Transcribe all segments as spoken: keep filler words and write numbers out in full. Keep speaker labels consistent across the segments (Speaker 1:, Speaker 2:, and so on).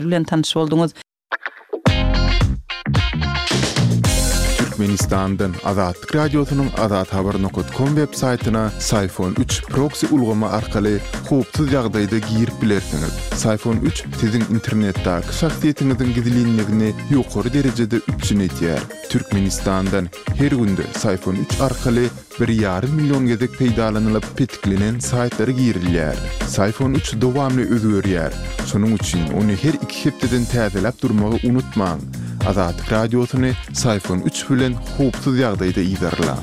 Speaker 1: bilen tanış boldunuz.
Speaker 2: Türkmenistan'dan Azatlyk Radiosynyň azat habar nokta com websaytyna Sayfon üç proxy ulgama arkaly howpsuz ýagdaýda girip bilersiňiz. Sayfon üç siziň internetdäki şahsiýetiňiziň gizliligini ýokary derejede üçin etýär. Türkmenistan'dan her günde Sayfon üç arkaly bir ýarym million gezek peýdalanylyp petiklenen saytlary girilýär. Sayfon üç dowamly özgörýär. Şonuň üçin ony her iki hepdeden täzeläp durmagy unutmaň. Azatlyk Radiosyny Sayfon üç bilen howpsuz ýagdaýda ýygyrylan.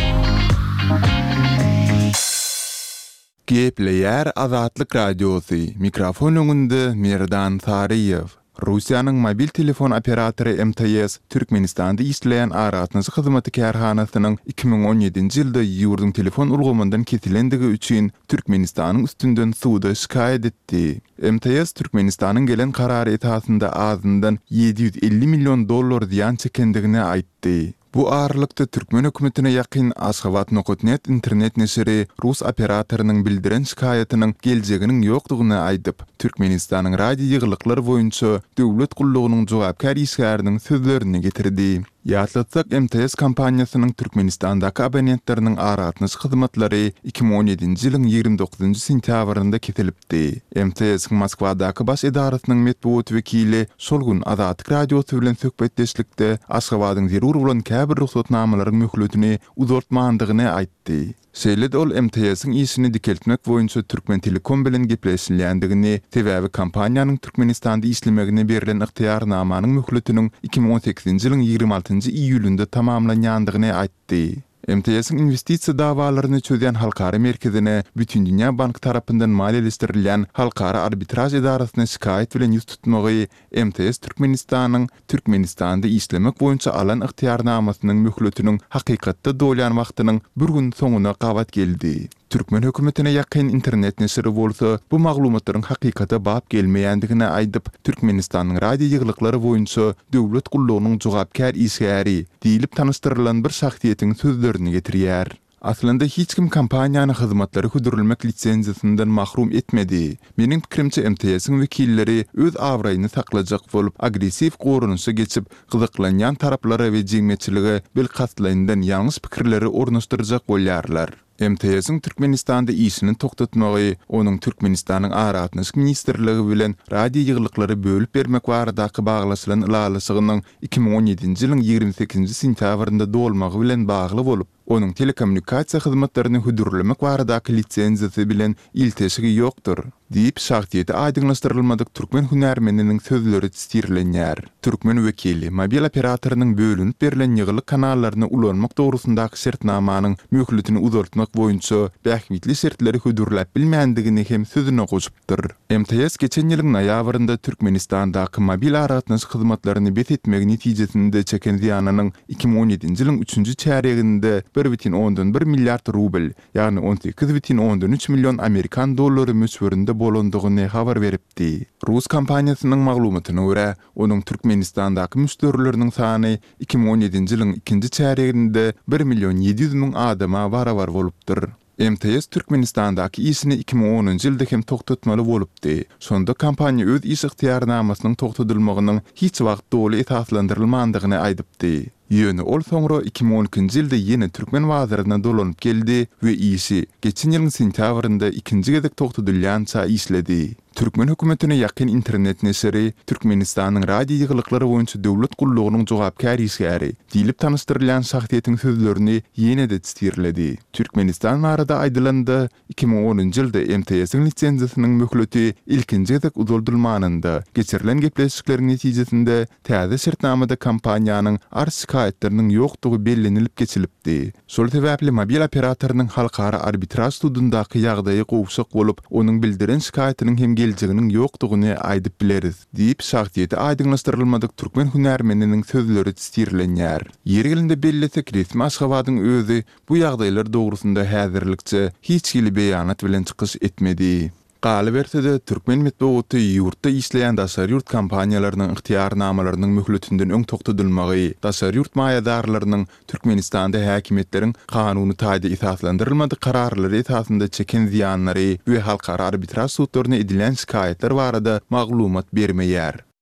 Speaker 2: Gepleýär Azatlyk Radiosy. Mikrofon öňünde Merdan Saryýew. Russiýanyň mobil telefon operatory M T S Türkmenistanda işleýän aratnaşy hyzmaty kärhanasynyň iki ming on ýedinji ýylda ýurdun telefon ulgamyndan kesilendigi üçin Türkmenistanyň üstünden suwda şikaýet etdi. M T S Türkmenistanyň gelen karary etasynda azyndan ýedi ýüz elli million dollar ziýan çekendigini aýtdy. Bu ağırlıkta Türkmen hökümetine yakın Aşgabat nokta net internet neşeri Rus operatorynyň bildiren şikaýatynyň geljeginiň ýokdugyny aýdyp, Türkmenistanyň radio ýyglykları boýunça döwlet gullugynyň jogapkar işgäriniň sözlerini getirdi. Ýatlatsak M T S kompaniýasynyň Türkmenistandaky abonentleriniň aratnaşy hyzmatlary iki ming on ýedinji ýylyň ýigrimbi dokuzynjy sentýabrynda kesilipdi. M T S Moskwadaky baş edarasynyň medeniýet wekili şol gün Azatlyk Radiosy bilen söhbetdeşlikde Aşgabatyň zerur bolan käbir ruhsatnamalaryň möhletini uzartmandygyny aýtdy. Şeýle ol M T S'in işini dikeltmek boýunça Türkmen Telekom bilen gepleşilýändigini, sebäbi kompaniýanyň Türkmenistanda işlemegine berilen ygtyýarnamanyň möhletiniň iki ming on sekizinji ýylyň ýigrimbi altynjy iýulynda tamamlanýandygyny aýtdy. M T S'in investisiýa dawalaryny çözen halkara merkezine bütün dünýä bank tarapyndan maliýeleşdirilýän halkara arbitraj edarasyna şikaýet bilen ýüz tutmagy M T S Türkmenistanyň Türkmenistanda işlemek boýunça alan ygtyýarnamasynyň möhletiniň hakykatda dolýan wagtynyň bir gün soňuna gabat geldi. Türkmen hökümetine yakın internet neşeri bolsa, bu maglumatlaryň hakykata bap gelmeýändigine aýdyp, Türkmenistanyň radio ýyglykları boýunça döwlet gullugynyň jogapkar işgäri diýilip tanystyrylan bir şahsiýetiň sözlerini getirýär. Aslında hiç kim kompaniýanyň hyzmatlary hödürilmek lisenziýasyndan mahrum etmedi. Meniň pikirimçe M T S'in wekilleri öz awraýyny saklajak bolup, agresiv gorunuşa geçip, gyzyklanýan taraplara we jeňmeçilige bel katlaýyndan ýalňyş pikirleri ornaşdyrjak bolýarlar. M T S'in Türkmenistanda işini toktatmagy, onuň Türkmenistanyň aratnaşyk ministrligi bilen radio ýyglykları bölüp bermek baradaky baglaşylan ýalysygynyň iki ming on ýedinji ýylyň ýigrimbi sekizinji sentýabrynda dolmagy bilen bagly bolup, onuň telekommunikasiýa hyzmatlaryny hödürlemek baradaky lisenziýasy bilen ilteşigi ýokdur, diýip şahsiýeti aýdyňlaşdyrylmadyk türkmen hünärmeniniň sözleri tsirlenýär. Türkmen wekili mobil operatorynyň bölünip berilen ýyglyk kanallaryny ulanmak dogrusundaky şertnamanyň möhletini uzartmak boýunça bähmitli şertleri hödürläp bilmeýändigini hem sözüne goşupdyr. M T S geçen ýylyň noýabrynda Türkmenistandaky mobil aratnaşyk hyzmatlaryny bet etmek netijesinde çeken ziýanynyň iki ming on ýedinji ýylyň üçünji çäreginde bir бүтүн ондон bir milliard rubl, ýagny on sekiz бүтүn ондон üç million Amerikan dollary möçberinde bolandygyny habar beripdi. Rus kompaniýasynyň maglumatyna görä, onuň Türkmenistandaky müşterileriniň sany iki ming on ýedinji ýylyň ikinji çäreginde bir million ýedi ýüz miň adama barabar bolupdyr. M T S Türkmenistandaky işini iki ming onunji ýylda hem toktatmaly bolupdy. Şonda kompaniýa öz iş ygtyýarnamasynyň toktatylmagynyň hiç wagt doly esaslandyrylmandygyny aýdypdy. Ýöne ol soňra iki ming on ikinji ýylda ýene Türkmen wazyryna dolanyp geldi we işi geçen ýylyň sentýabrynda ikinji gezek toktatylýança işledi. Türkmen hökümetine yakın internet neşeri Türkmenistanyň radio ýyglykları boýunça döwlet gullugynyň jogapkar işgäri diýilip tanystyrylan şahsiýetiň sözlerini ýene de tsirledi. Türkmenistan barada aýdylanda iki ming onunji ýylda M T S'in lisenziýasynyň möhleti ilkinji gezek uzaldyrylmanynda geçirilen gepleşikleriň netijesinde täze şertnamada kompaniýanyň arz şikaýetleriniň ýokdugy bellenilip geçilipdi. Şol sebäpli mobil operatorynyň halkara arbitraj studundaky ýagdaýy gowşak bolup, onuň bildiren şikaýetiniň hem geljeginiň ýokdugyny aýdyp bileriz, diýip şahsiýeti aýdyňlaşdyrylmadyk türkmen hünärmeniniň sözleri tsirlenýär. Ýergelinde bellesek resmi Aşgabatyň özü bu ýagdaýlar dogrusunda häzirlikçe hiç kili beýanat bilen çykyş etmedi. Galy berse-de Türkmen medeniýeti ýurtda işleýän daşary ýurt kompaniýalarynyň ygtyýarnamalarynyň möhletinden öň toktatylmagy, daşary ýurt maýadarlarynyň Türkmenistanda häkimetleriň kanuny taýda esaslandyrylmady kararlary esasynda çeken ziýanlary we halkara arbitraj sudlaryna edilen şikaýetler barada maglumat bermeýär.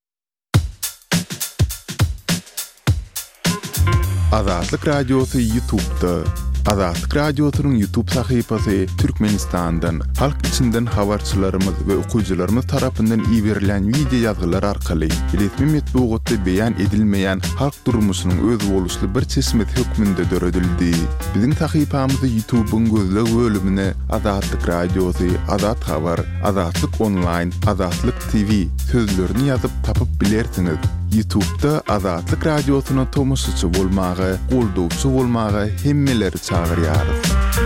Speaker 2: Azatlyk Radiosu YouTube'da. Azatlyk Radiosu'nun YouTube sahypasy Türkmenistan'dan, halk içinden habarçylarymyz we okuyjylarymyz tarapyndan iýerilen video ýazgylar arkaly resmi metbuatda beýan edilmeýän halk durmuşynyň öz boluşly bir çeşmet hökmünde döredildi. Biziň sahypamyzy YouTube'un gözleg bölümine Azatlyk Radiosu, Azat Habar, Azatlyk Online, Azatlyk T V sözlerini ýazyp tapyp bilersiňiz. YouTube'da Azatlyk Radiosu'na tomoşçy bolmagy, goldowçy bolmagy hemmeleri çağırýarys.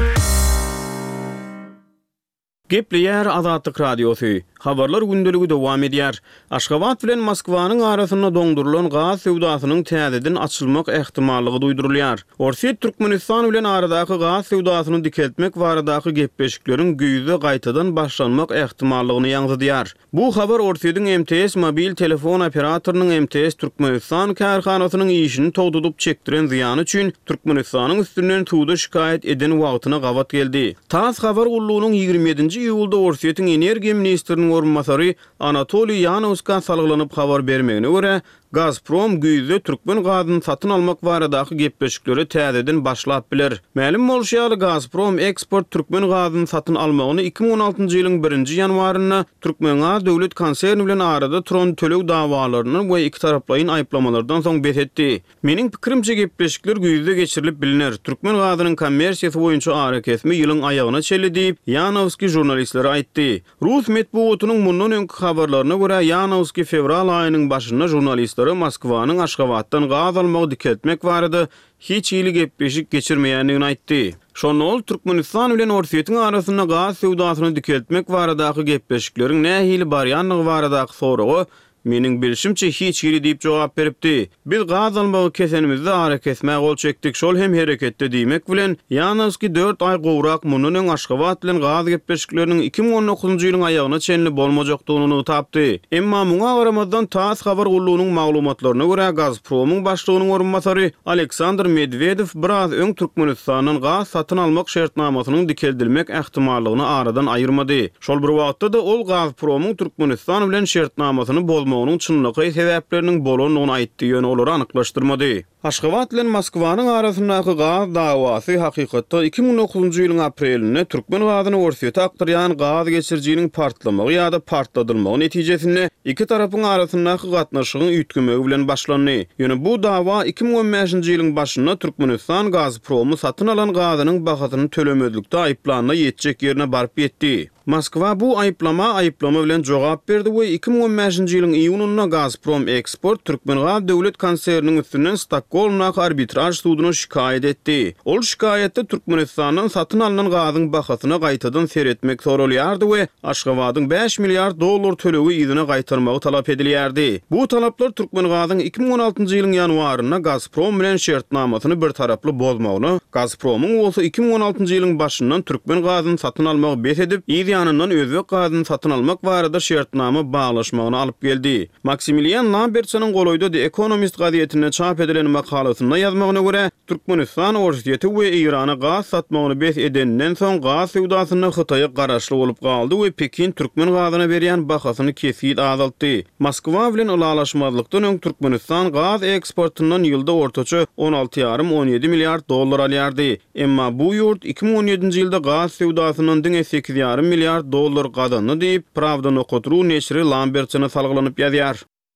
Speaker 1: Gepleýär Azatlyk Radiosu. Habarlar gündölügi dowam edýär. Aşgabat bilen Moskwanyň arasynda doňdurulan gaz sewdasynyň täzeden açylmak ähtimallygy duýdurulýar. Orsiýet Türkmenistan bilen aradaky gaz sewdasyny dikeltmek baradaky gepleşikleriň güýde gaýtadan başlanmak ähtimallygyny ýaňydýar. Bu habar Orsiýetiň M T S mobil telefon operatorynyň M T S Türkmenistan karhanasynyň işini togdudyp çekdiren ziýany üçin Türkmenistanyň üstünden tuğda şikayet eden wagtyna gawat geldi. Tas habar ullugynyň ýigirmi ýedinji iýulda Orsiýetiň energiýa ministriniň orunmasary Anatoliy Yanovska salgylanyp habar bermegine görä, Gazprom güýde Türkmen gazyny satyn almak baradaky gepleşikleri täzeden başlap biler. Ma'lum bolýarly Gazprom eksport Türkmen gazyny satyn almagyny iki bin on altyncy ýylyň birinji ýanwaryna Türkmen Gaz döwlet konserni bilen arada turan tölew dawalaryny we iki taraplaryň aýplamalardan soň bethetdi. Meniň pikirimçe gepleşikler güýde geçirilip bilinir. Türkmen gazynyň kommersiýasy boýunça araketmi ýylyň aýagyna çeldi, Yanovski jurnalistlere aýtdy. Rus metbuatynyň mundan öňkü habarlaryna görä Yanovski fevral aýynyň başynda jurnalist Moskwanyň Aşgabatdan gaz almagy dikeltmek barada hiç ýyly gepleşik geçirmeýändigini aýtdy. Şonol Türkmenistan bilen Orsiýetiň arasynda gaz sewdasyny dikeltmek baradaky gepleşikleriň nähili barýanlygy baradaky soragy meniň bilişimçe hiç ýyly diýip jogap beripdi. Biz gaz almagy kesenimizde araketmäge gol çekdik, şol hem hereketde diýmek bilen ýalnysky dört aý gowrak munun öň Aşgabat bilen gaz gepleşikleriniň iki bin on dokuzunjy ýylyň aýagyna çenli bolmajakdygyny tapdy. Emma muňa garamazdan tas habar ullugynyň maglumatlaryna görä Gazpromyň başlygynyň orunmasary Aleksandr Medvedew biraz öň Türkmenistanyň gaz satyn almak şertnamasynyň dikeldilmek ähtimallygyny aradan aýyrmady. Şol bir wagtda da ol Gazpromyň Türkmenistan bilen şertnamasyny bol Onun çynlygy sebäpleriniň bolanyny aýtdy ýöne olary anyklaşdyrmady. Aşgabat bilen Moskwanyň arasyndaky gaz dawasy hakykatda iki bin on dokuzunjy ýylyň aprelinde Türkmen gazyny Orsiýete aktarýan gaz geçirjiniň partlamagy ýa-da partladylmagy netijesinde iki tarapyň arasyndaky gatnaşygyň üýtgemegi bilen başlandy. Ýöne bu dawa iki bin on beşinji ýylyň başynda Türkmenistan Gazpromy satyn alan gazynyň bahasyny tölemezlikde aýplanyna ýetjek ýerine baryp ýetdi. Moskwa bu aýplama aýplama bilen jogap berdi we iki bin on beşinji ýylyň iýununda Gazprom Export Türkmen Gaz döwlet konserniniň üstünden Stockholmnaky arbitraj sudyna şikayet etdi. Ol şikayetde Türkmenistanyň satyn alynan gazyň bahasyny gaýtadan seretmek sorulýardy we Aşgabatyň beş milliard dollar tölewi ýygyna gaýtarmagy talap edilýärdi. Bu talaplar Türkmen Gazyň iki bin on altyncy ýylyň ýanwaryna Gazprom bilen şertnamasyny bir taraply bozmagyny, Gazpromyň bolsa iki bin on altyncy ýylyň başyndan Türkmen Gazyny satyn almagy besedip, ýanyndan özbek gazyny satyn almak barada şertnama baglaşmagyny alyp geldi. Maximilian Lambertsynyň goloýda The Economist gazetine çap edilen makalasynda ýazmagyna görä, Türkmenistan Orsiýeti we Irana gaz satmagyny bes edenden soň gaz sewdasyny Hytaýa garaşly bolup galdy we Pekin Türkmen gazyna berýän bahasyny kesip azaltdy. Moskwa bilen ulalaşmazlykdan öň Türkmenistan gaz eksportundan ýylda ortaça on alty ýarym on ýedi milliard dollar alýardy. Emma bu ýurt iki bin on ýedinji ýylda gaz sewdasynyň diňe sekiz ýarym milliard dollar gadanny diýip Pravda nokotru neşri Lambertsyna salgylanyp ýazýar.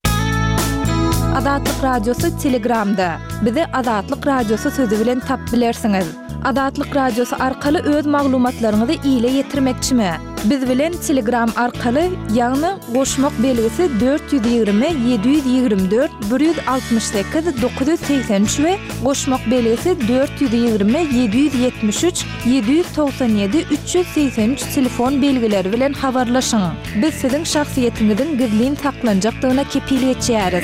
Speaker 3: Azatlyk Radiosu Telegramda. Bizi Azatlyk Radiosu sözü bilen tap bilersiňiz. Azatlyk Radiosu arkaly öz maglumatlaryňyzy ýyla ýetirmekçimi? Biz bilen Telegram arkaly ýagny goşmak belgisi dört yüz ýygrimi yedi yüz ýygrimi dört bir yüz altymyş sekiz dokuz yüz seksen üç we goşmak belgisi dört yüz ýygrimi yedi yüz ýetmiş üç yedi yüz toksan ýedi üç yüz seksen üç telefon belgileri bilen habarlaşyň. Biz siziň şahsiýetiňizin gizlin taklanjakdygyna kepil etýäris.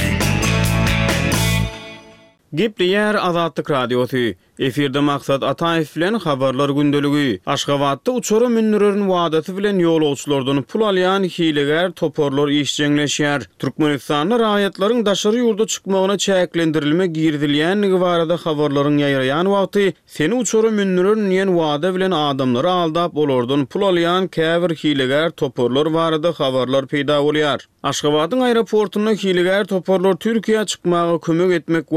Speaker 1: Gepleýär Azatlyk Radiosu. Efirde maksat Ataýew bilen habarlar gündölügi. Aşgabatda uçary münnerin wadasy bilen ýolagçylardan pul alýan hileger toporlar işjeňleşýär. Türkmenistanda raýatlaryň daşary ýurda çykmagyna çäklendirilme girdilýänligi barada habarlaryň ýaýraýan wagty seni uçary münnerin ýen wada bilen adamlary aldap olardan pul alýan käbir hileger toporlar barada habarlar peýda bolýar. Aşgabatyň aeroportuna hileger toporlar Türkiýe çykmagy kömek etmek wadasy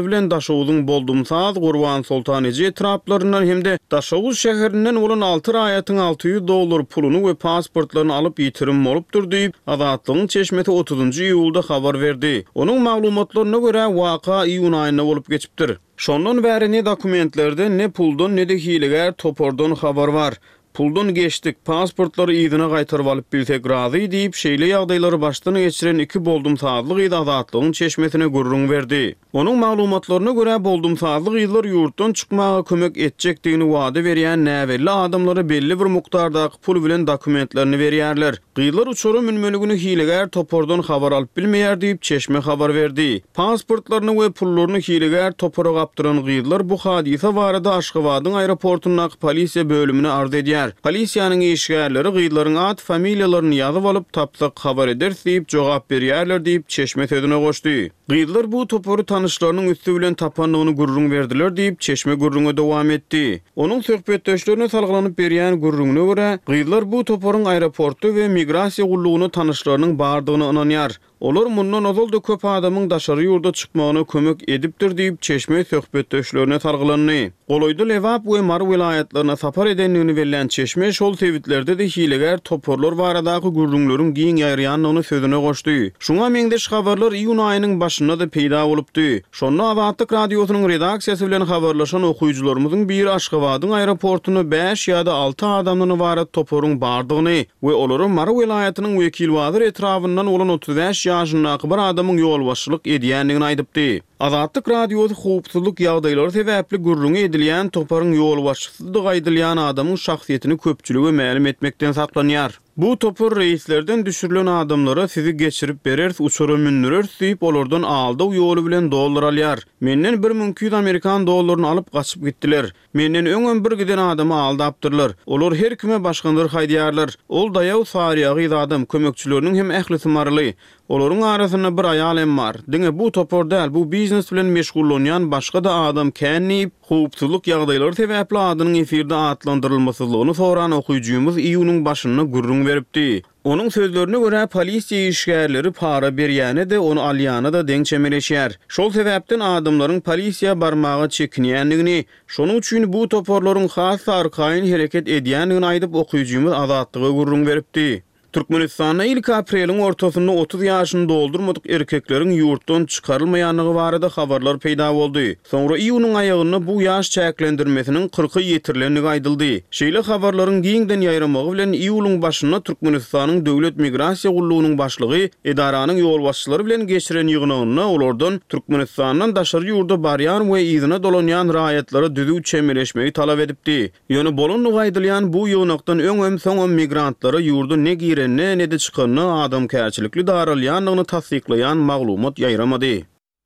Speaker 1: bilen Daşowuzyň boldumsaz Gurban Sultan Eji etraplaryndan hemde Daşowuz şäherinden bolan alty raýatyň alty ýüz dollar puluny we pasportlaryny alyp ýitirim bolupdyr diýip Azatlygyň çeşmeti otuzynjy iýulda habar berdi. Onuň maglumatlaryna görä waka iýun aýynda bolup geçipdir. Şondan bäri ne dokumentlerde ne puldan ne de hileger topordan habar var. Puldan geçtik, pasportları ýygyna gaýtaryp alyp bilsek razy diýip şeýle ýagdaýlary başdan geçiren iki boldumsazlyk ýa-da Azatlygyň çeşmetine gurrun berdi. Onuň maglumatlaryna görä boldumsazlyk ýyllar ýurtdan çykmaga kömek etjekdigini wada berýän näwelli adamlara belli bir mukdarda pul bilen dokumentlerini berýärler. Gyýlar uçurum münmeligini hileger topordan habar alyp bilmeýär diýip çeşme habar berdi. Pasportlaryny we pullaryny hileger topora gapdyran gyýlar bu hadisa barada Aşgabatyň aeroportunyň polisiýa bölümine arz edýär. Polisiýanyň işgärleri gyýlaryň ad familiýalaryny ýazyp alyp tapsyk habar eder diýip jogap berýärler diýip çeşme sözüne goşdy. Gyýlar bu toporu tanışlarynyň üstü bilen tapanlygyny gurrun berdiler diýip çeşme gurruňa dowam etdi. Onuň söhbetdeşlerine salgylanyp berýän gurruňuna görä, gyýlar bu toporuň aeroportu we migrasiýa gullugyny tanışlarynyň bardygyny ynanýar. Olar mundan azalda köp adamyň daşary ýurda çykmagyna kömek edipdir diýip çeşme söhbetdeşlerine salgylandy. Goloýda Lewap we Mar vilayatlaryna sapar edenligini berilen çeşme şol tewitlerde de hileger toporlar baradaky gurrunlaryň giň ýaýrýanyny sözüne goşdy. Şuňa meňdeş habarlar iýun aýynyň başynda da peýda bolupdy. Şonda Azatlyk radiosynyň redaksiýasy bilen habarlaşan okuyucularymyzyň biri Aşgabatyň aeroportuny beş ýa-da alty adamdan ibaret toporuň bardygyny we olary Mar vilayatynyň wekil wazir etrafyndan olan otuz beş ýaşyndaky bir adamyň ýolbaşçylyk edýändigini aýdypdy. Azatlyk radiosy howpsuzlyk ýagdaýlary sebäpli gurrun edilýän toparyň ýolbaşçysydyk aýdylýan adamyň şahsiýetini köpçüligi ma'lum etmekden saklanýar. Bu topor reislerden düşürülen adamlara sizi geçirip berers, uçuru münürers deyip olardan alda yolu bilen dollar alyar. Menden bir mümkün Amerikan dollaryny alıp kaçıp gittiler. Menden öňen bir giden adamı aldaptırlar. Olar her kime başkanlar haýdýarlar. Ol dayaw sariýagy adam kömekçileriniň hem ählisi marly. Olaryň arasynda bir aýal hem bar. Diňe bu topor däl, bu biznes bilen meşgullanýan başga da adam känni howpsuzlyk ýagdaýlary sebäpli adynyň efirde atlandyrylmasylygyny soran okuyjumyz iýunyň başyna gurrun beripdi. Onun sözlerine göre polisiýa işgärleri para berýäne de onu alýana da deň çemeleşýär. Şol sebäpden adamlaryň polisiýa barmagy çekinýändigini, şonuň üçin bu toporlaryň has arkaýyn hereket edýändigini aýdyp okuyjumyz Azatlyga gurrun beripdi. Türkmenistanda ilk apreliň ortasynda otuz ýaşyny doldurmadyk erkekleriň ýurtdan çykarylmaýanlygy barada habarlar peýda boldy. Soňra iýunyň aýagyna bu ýaş çäklendirmesiniň kırky ýetirilendigi aýdyldy. Şeýle habarlaryň giňden ýaýramagy bilen iýulyň başyna Türkmenistanyň döwlet migrasiýa gullugynyň başlygy edaranyň ýolbaşçylary bilen geçiren ýygynyna olardan Türkmenistandan daşary ýurda barýan we ýygyna dolanýan raýatlary düzüp çemeleşmegi talap edipdi. Ýöne bolunlygy aýdylýan bu ýoňakdan öňem soňam migrantlary ýurda ne giren ne ne de çykanyny adam kärçilikli daralýanlygyny tasdiklaýan maglumat ýaýramady.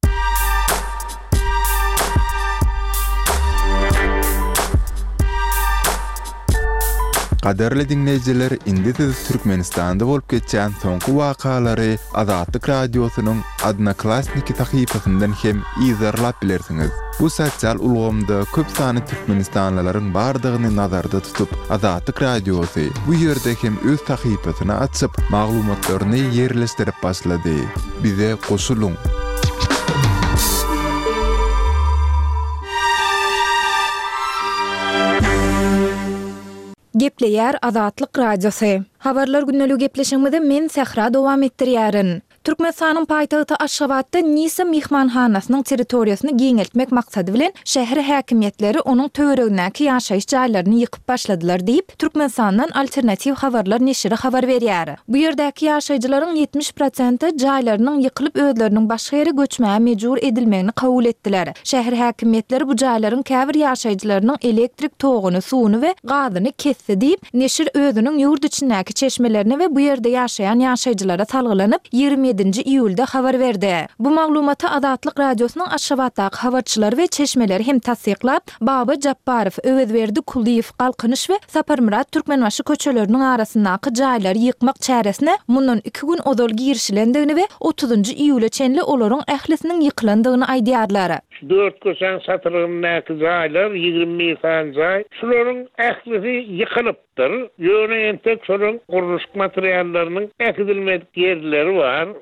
Speaker 2: Qaderli dinleyijiler, indi siz Türkmenistanda bolup geçen soňky wakalary Azatlyk radiosynyň Adnaklasniki tahypasyndan hem izarlap bilersiňiz. Bu sosial ulgamda köp sany Türkmenistanlylaryň bardygyny nazarda tutup Azatlyk radiosy bu ýerde hem öz tahypasyny açyp maglumatlaryny ýerleşdirip başlady. Bize goşuluň.
Speaker 3: Gepleýär Azatlyk radiosy. Habarlar günneligi gepleşigimizde men Sehra dowam etdirýärin. Türkmenistanyň paýtagty Aşgabatda Nisa mihmanhanasynyň territoriýasyny giňeltmek maksady bilen şäher häkimiýetleri onuň töweregindäki ýaşaýyş jaýlaryny ýykyp başladylar diýip Türkmenistandan alternativ habarlar neşri habar berýär. Bu ýerdäki ýaşaýjylaryň ýetmiş prosenti jaýlarynyň ýykylyp özleriniň başga ýere göçmäge mejbur edilmegini kabul etdiler. Şäher häkimiýetleri bu jaýlaryň käbir ýaşaýjylarynyň elektrik toguny, suwuny we gazyny kesse diýip neşir özüniň ýurt içindäki çeşmelerini we bu ýerde ýaşaýan ýaşaýjylara salgylanyp ýigirmi ýedinji iýulda habar berdi. Bu maglumaty Azatlyk radiosynyň Aşgabatdaky habarçylary we çeşmeleri hem tasdiklap, Baba Jabbarow, Öwedberdi Kuliýew, Galkynyş we Saparmurat Türkmenbaşy köçeleriniň arasyndaky jaýlary ýykmak çäresine mundan iki gün ozal girişilendigini we otuzunjy iýule çenli olaryň ählisiniň ýykylandygyny aýdýarlar.
Speaker 4: dört kösen satyryndaky jaýlar ýigirmi ýyl jaý. Şolaryň ählisi ýykylypdyr. Ýöne entek şolaryň guruluş materiallarynyň äkidilmedik ýerleri bar.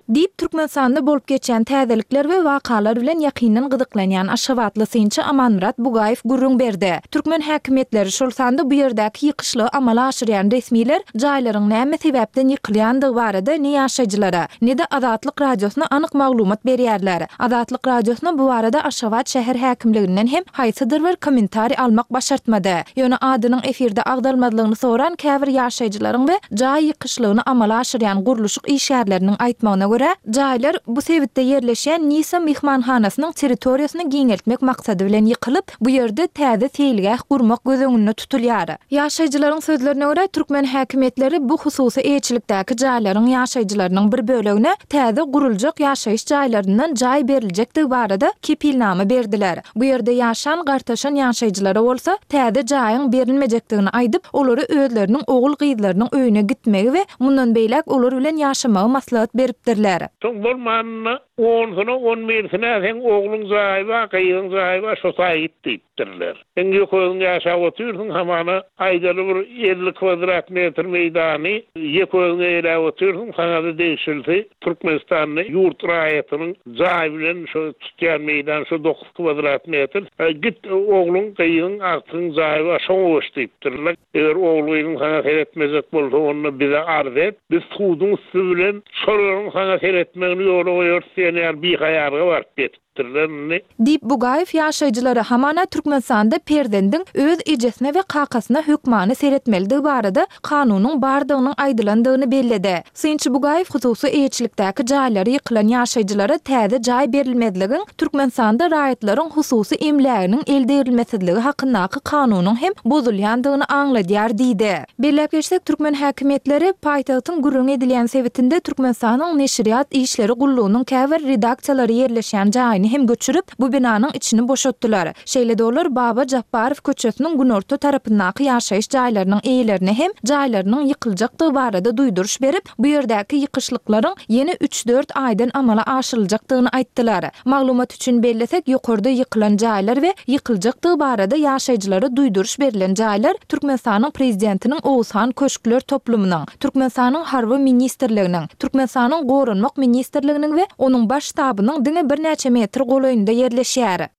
Speaker 3: Diýip Türkmenistanda bolup geçen täzelikler we wakalar bilen ýakynyň gyzyklanýan Aşgabatly synçy Amanmurat Bugaýew gurrun berdi. Türkmen häkimetleri şol sanda bu ýerdäki ýykyşly amala aşyrýan resmiler jaýlaryň näme sebäpden ýykylýandygy barada ne ýaşaýjylara, ne de Azatlyk radiosyna anyk maglumat berýärler. Azatlyk radiosyna bu barada Aşgabat şäher häkimliginden hem haýsydyr bir kommentari almak başartmady. Ýöne adynyň efirde agdalmadylygyny soran käbir ýaşaýjylaryň we jaý ýykışlygyny amala aşyrýan guruluşyk işgärleriniň aýtmagyna görä, jaýlar bu sebitde ýerleşen Nisa mehmanhanasynyň territoriýasyny giňeltmek maksady bilen ýykylyp, bu ýerde täze seýilgäh gurmak gözüňünde tutulýar. Ýaşaýjylaryň sözlerine görä, türkmen häkimetleri bu hususy eýçilikdäki jaýlaryň ýaşaýjylarynyň bir bölegine täze guruljak ýaşaýyş jaýlaryndan jaý berilejekdigi barada kepilnama berdiler. Bu ýerde ýaşan, gartaşan ýaşaýjylara bolsa, täze jaýyň berilmejekdigini aýdyp, olary özleriniň ogul gyýdlarynyň öýüne gitmegi we mundan beýlek olar bilen ýaşamagy maslahat beripdirler.
Speaker 4: Soň bolmanyny on sene on bir sene sen oğlun zaýba, gyýyň zaýba şo saý gitdirler. Sen ýöküň ýaşap oturýarsyň hamana aýdaly bir elli kvadrat metr meýdany ýöküň ýere oturýarsyň, sana da değişildi. Türkmenistanyň ýurt raýatynyň zaý bilen şo tutýan meýdan şo dokuz kvadrat metr. Git oğlun gyýyň artyň zaýba şo oşdypdyrlar. Eger oğluň sana seretmezek bolsa onu bize arz et. Biz suwdyň üstü bilen şolaryň sana seretmegini ýola goýarsyň. Ýar bir haýarga barıp getdirlerni.
Speaker 3: Diýip Bugaýew ýaşaýjylara hamana Türkmenistanda perdendiň öz ejesine we kakasyna hökmany seretmeligi barada kanunyň bardygynyň aýdylandygyny belledi. Synçy Bugaýew hususy eýçilikdäki jaýlary ýykylan ýaşaýjylara täze jaý berilmediligi Türkmenistanda raýatlaryň hususy emläginiň elde edilmesidiligi hakyndaky kanunyň hem bozulýandygyny aňladýar diýdi. Belläp geçsek, türkmen häkimetleri paýtagtyň gurrun edilýän sebitinde Türkmenistanyň neşriýat işleri gullugynyň käbir redaksiýalary ýerleşýän jaýyny hem göçürüp bu binanyň içini boşaltdylar. Şeýle dolar Baba Jabbarow köçesiniň günorta tarapyndaky ýaşaýyş jaýlarynyň eýlerini hem jaýlarynyň ýykyljakdygy barada duýduruş berip, bu ýerdäki ýykyşlyklaryň ýene üç dört aýdan amala aşyryljakdygyny aýtdylar. Maglumat üçin bellesek, ýokarda ýykylan jaýlar we ýykyljakdygy barada ýaşaýjylara duýduruş berilen jaýlar Türkmenistanyň prezidentiniň Owsan Köşkler toplumynyň, Türkmenistanyň Harby ministrliginiň, Türkmenistanyň Gorunmak ministrliginiň we onuň baş ştabynyň diňe bir näçe metr golaýynda ýerleşýär.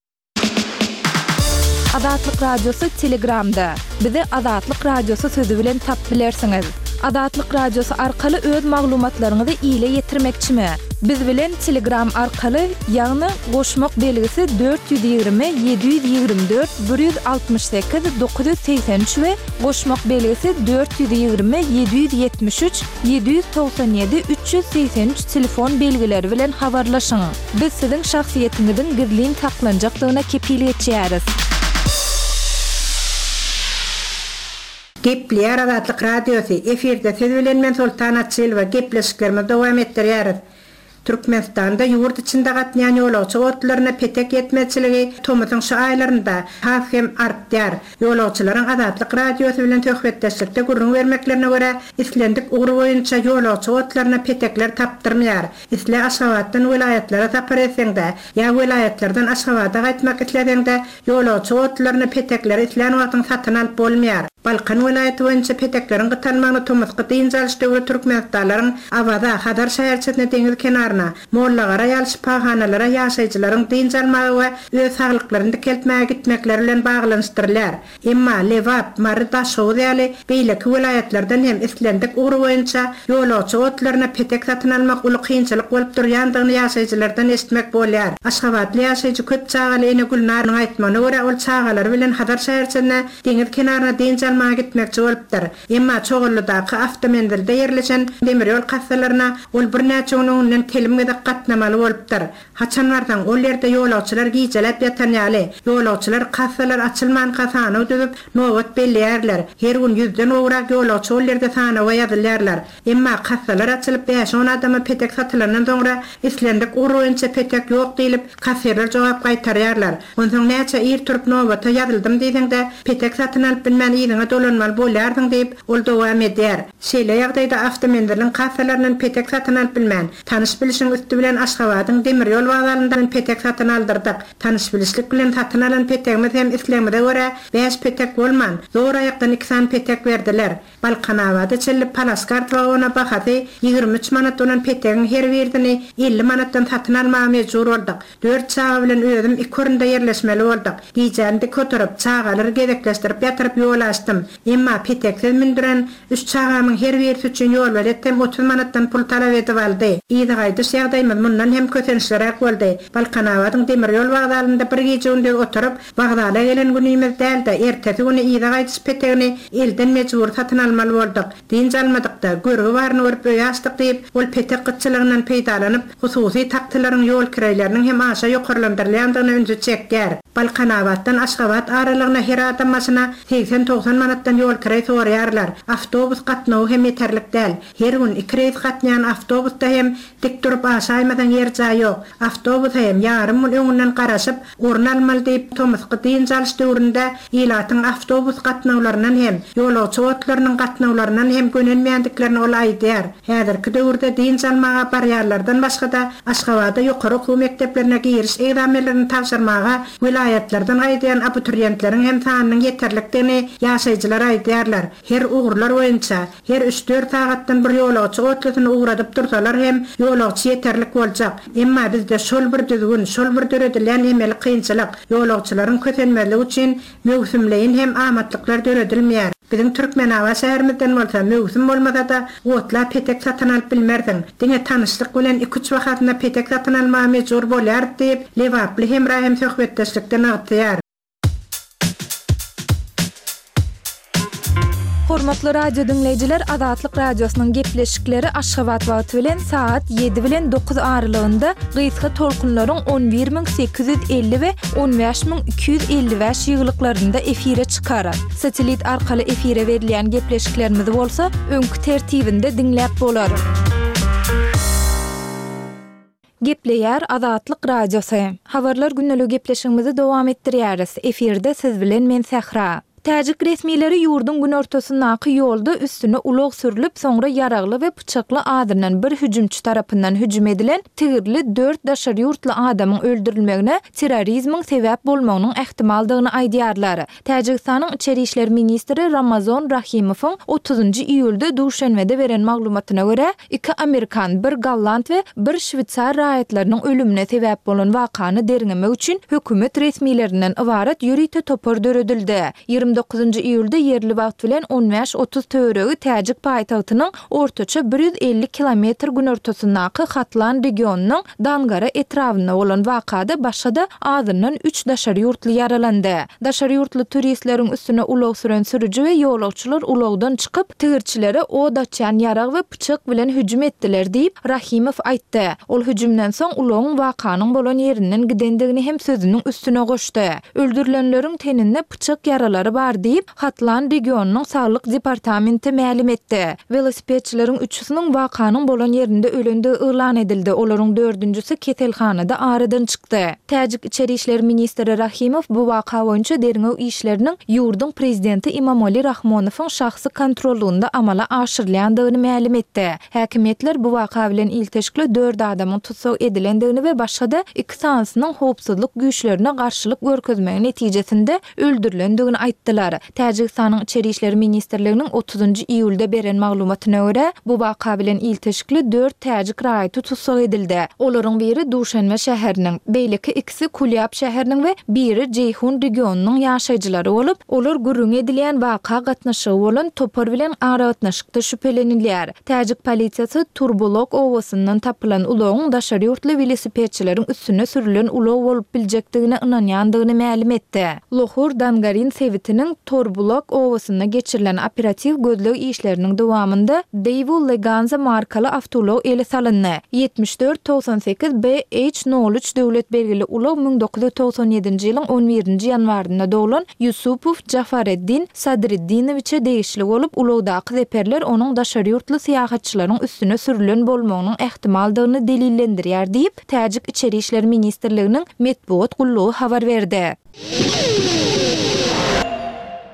Speaker 3: Azatlyk radiosu Telegramda. Bizi Azatlyk radiosu sözü bilen tap bilersiňiz. Azatlyk radiosu arkaly öz maglumatlaryňyzy ýyla ýetirmekçimi? Biz bilen Telegram arkaly ýagny goşmak belgisi dört yüz ýygrimi yedi yüz ýygrimi dört bir yüz altmış sekiz dokuz yüz seksen üç we goşmak belgisi dört yüz ýygrimi yedi yüz ýetmiş üç yedi yüz togsan ýedi üç yüz seksen üç telefon belgileri bilen habarlaşyň. Biz siziň şahsiýetiňizin gizliň saklanjakdygyna kepillik etýäris.
Speaker 5: Gepler Azatlyk radiosu efirde söz bilen men Sultan Atçylova gepleşiklerimi dowam etdirýäris. Türkmenistanda ýurt içinde gatnaýan ýolagçy otlaryna petek etmejçiligi tomyzyň şu aýlarynda hem artýar. Ýolagçylaryň Azatlyk radiosu bilen töhbetdeşlikde gurrun bermeklerine görä, islendik ugur boýunça ýolagçy otlaryna petekler tapdyrmaýar. Isle Aşgabatdan vilayetlara tapar etseňde, ýa vilayetlerden Aşgabata gaýtmak isleseňde, ýolagçy otlaryna petekler islen wagtyň satyn alyp bolmaýar. Balkan vilayeti boýunça peteklerin gytanmagyny tomyzky diýinjalşy döwri türkmenistalaryň Awada, Hadar şäherçesine deňiz kenarına, mollagara ýalyş pahanalara ýaşaýjylaryň diýinjalmagy we öz saglyklaryny keltmäge gitmekleri bilen baglanyşdyrlar. Emma Lewap, Mardaşow ýaly beýleki vilayetlerden hem islendik ugur boýunça ýolagçy otlaryna petek satyn almak uly kynçylyk bolup durýandygyny ýaşaýjylardan eşitmek bolýar. Aşgabatly ýaşaýjy köp çagaly ene Gülnaryň aýtmagyna görä, ol çagalar bilen Hadar şäherçesine deňiz kenarına diýinjal almağa gitmekçi bolupdyr. Emma Çoğulludaky avtomendilde ýerleşen demir ýol kassalaryna ol bir näçe onuň kelimge gatnamaly bolupdyr. Haçanlardan ol ýerde ýolagçylar giýjelep ýatan ýaly. Ýolagçylar kassalar açylman kasany ödüp nowat belliýärler. Her gün yüzden owrak ýolagçy ol ýerde sanawa ýazylýarlar. Emma kassalar açylyp beş on adama petek satylandan soňra islendik uruýunça petek ýok diýilip kasserler jogap gaýtarýarlar. Ondan näçe ýer turp nowata ýazyldym diýdiňde petek satyn alyp bilmän ýylyň peteğine dolanmalı bolardyň diýip ol dowam eder. Şeýle ýagdaýda awtomobiliniň kassalaryndan petek satyn alyp bilmän. Tanış bilişiň üstü bilen Aşgabatyň demir ýol wagtlaryndan petek satyn aldyrdyk. Tanış bilişlik bilen satyn alan petegimiz hem islemide görä beş petek bolman. Zor aýakdan iki san petek berdiler. Balkanawada çellip Palaskart wagona bahasy ýigirmi üç manat olan petegiň her birini elli manatdan satyn almaga mejbur boldyk. dört çağa bilen özüm iki köründe yerleşmeli boldyk. Giýjände köterip çağalar gedekleşdirip ýatyryp ýol açdym. Emma petekle mindiren üç çağamyň her biri üçin ýol beretdim otuz manatdan pul talap edip aldy. Ýa-da gaýdy ýagdaýymyz mundan hem kötençlerek boldy. Balkanawadyň demir ýol wagtlarynda bir gece oturup Bagdada gelen günümiz däldi. Ertesi güni ýa-da gaýdy petegini elden mejbur satyn almaly boldyk. Diň almadykda görügi baryny görüp ýaşdyk diýip ol petek gyçylygyndan peýdalanyp hususy taktylaryň ýol kiräýleriniň hem aşa ýokarlandyrylýandygyny öňe çekger. Balkanawatdan Aşgabat aralygyna her adammasyna seksen doksan manatdan ýol kirä soraýarlar. Awtobus gatnawy hem yeterlik däl. Her gün iki reýs gatnaýan awtobusda hem dik durup aşaýmadan ýer jaý ýok. Awtobus hem ýarym mul öňünden garaşyp orun almaly diýip Tomusky diň çalyş döwründe ýylatyň awtobus gatnawlaryndan hem ýolagçy otlarynyň gatnawlaryndan hem gönelmeýändiklerini ol aýdýar. Häzirki döwürde diň çalmaga barýarlardan başga da Aşgabatda ýokary okuw mekdeplerine giriş egzamelerini tapşyrmaga vilayetlerden aýdýan abituriyentleriň hem sanynyň ýeterlikdigini ýaşaýjylar aýdýarlar. Her ugurlar boýunça her üç dört sagatdan bir ýolagçy otlasyny ugradyp dursalar hem ýolagçy ýeterlik boljak. Emma bizde şol bir düzgün, şol bir döredilýän emel kynçylyk ýolagçylaryň kötenmeligi üçin möhsümleýin hem amatlyklar döredilmeýär. Bizim Türkmenawa şäherimizden bolsa möhsüm bolmasa da otla petek satyn alyp bilmerdiň. Diňe tanışlyk bilen iki üç wagtynda petek satyn almaga mejbur bolýar diýip lewaply hemrahem söhbetdeşlikden agtýar.
Speaker 3: Hormatly radio dinleyijiler, Azatlyk radiosynyň gepleşikleri Aşgabat wagty bilen saat ýedi bilen dokuz aralygynda gysga tolkunlaryň on bir min sekiz yüz elli we on beş min iki yüz elli beş ýyglyklarynda efire çykarar. Satelit arkaly efire berilýän gepleşiklerimiz bolsa öňkü tertibinde dinläp bolar. Gepleýär Azatlyk radiosy. Habarlar günnälik gepleşigimizi dowam etdirýäris. Efirde siz bilen men Sähra. Täjik resmiýleri ýurdun gün ortasyndaky ýolda üstüne ulog sürülip soňra yaragly we bıçakly adamdan bir hüjümçi tarapyndan hüjüm edilen tigirli dört daşar ýurtly adamyň öldürilmegine terrorizmiň sebäp bolmagynyň ähtimaldygyny aýdýarlar. Täjiksanyň içeri işler ministri Ramazan Rahimowyň otuzunçy iýulda Duşanbede beren maglumatyna görä iki Amerikan, bir Galland we bir Şwitsar raýatlarynyň ölümine sebäp bolan wakany derňemek üçin hökümet resmiýlerinden ibaret ýürüýte topar döredildi. ýygrimi dokuzunçy iýulda yerli wagt bilen on beş otuz töweregi Täjik paýtagtynyň ortaça bir yüz elli kilometr gün ortasyndaky Hatlan regionunyň Dangara etrawyna bolan wakada başada azyndan üç daşar ýurtly yaralandy. Daşar ýurtly turistleriň üstüne ulog süren sürüji we ýolagçylar ulogdan çykyp tigirçilere od açan yarag we bıçak bilen hüjüm etdiler diýip Rahimow aýtdy. Ol hüjümden soň ulogň wakanyň bolan ýerinden gidendigini hem sözüniň üstüne goşdy. Öldürilenleriň teninde bıçak yaralary bar diýip Hatlan regionunyň saglyk departamenti ma'lum etdi. Velosipedçileriň üçüsiniň wakanyň bolan ýerinde ölende elan edildi. Olaryň dördünjüsi ketelhanada aradan çykdy. Täjik içeri işler ministri Rahimow bu waka boýunça derňew işleriniň ýurdun prezidenti İmamoğlu Rahmonowyň şahsy kontrolunda amala aşyrylýandygyny ma'lum etdi. Häkimetler bu waka bilen ilteşikli dört adamyň tutsak edilendigini we başga da iki sansynyň howpsuzlyk güýçlerine garşylyk görkezmegi netijesinde öldürilendigini aýtdylar. Täjiksanyň içeri işler ministrliginiň otuzunçy iýulda beren maglumatyna görä bu waka bilen ilteşikli dört täjik raýaty tutsak edildi. Olaryň biri Duşanbe şäheriniň, beýleki ikisi Kulyap şäheriniň we biri Jeyhun regionunyň ýaşaýjylary bolup, olar gürrüň edilýän waka gatnaşygy bolan topar bilen aratnaşykda şüphelenilýär. Täjik polisiýasy Turbulok owasyndan tapylan ulogyň daşary ýurtly velosipedçileriň üstüne sürülen ulog bolup biljekdigine ynanýandygyny ma'lum etdi. Lohur Dangarin sevitiniň Turbulok owasyna geçirilen operativ gözleg işleriniň dowamında Daewoo Leganza markaly awtolog ele salyndy. yetmiş dört doksan sekiz B H nol üç döwlet belgili ulog bin dokuz yüz doksan ýedinji ýylyň on birinji ýanwarynda dowulan Yusupow Jafareddin Sadreddinowiçe degişli bolup ulogdaky zeperler onuň daşary ýurtly syýahatçylaryň üstüne sürülen bolmagynyň ähtimaldygyny delillendirýär diýip Täjik içeri işler ministrliginiň metbuat gullugy habar berdi.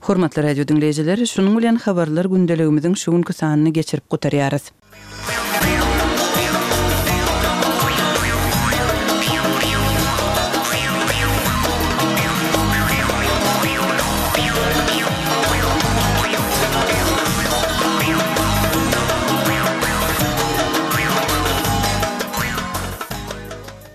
Speaker 6: Hormatly radio dinleyijileri, şunuň bilen habarlar gündeligimiziň şu günkü sanyny geçirip gutarýarys.